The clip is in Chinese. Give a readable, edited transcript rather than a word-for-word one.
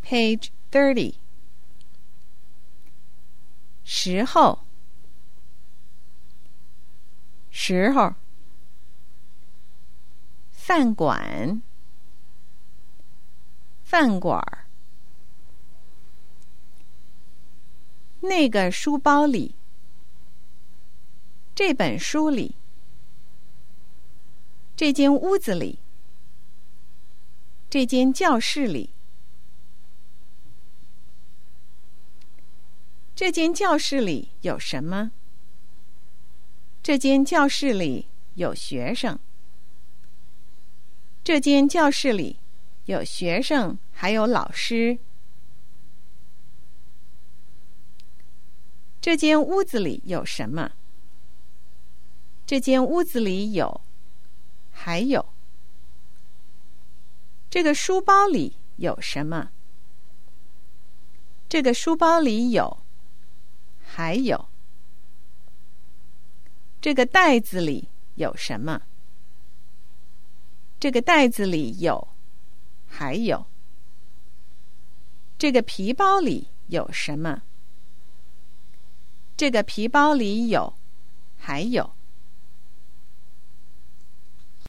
Page 30. 时候，时候，饭馆，饭馆儿。那个书包里，这本书里，这间屋子里，这间教室里。这间教室里有什么？这间教室里有学生。这间教室里有学生，还有老师。这间屋子里有什么？这间屋子里有，还有。这个书包里有什么？这个书包里有，还有。这个袋子里有什么？这个袋子里有，还有。这个皮包里有什么？这个皮包里有，还有。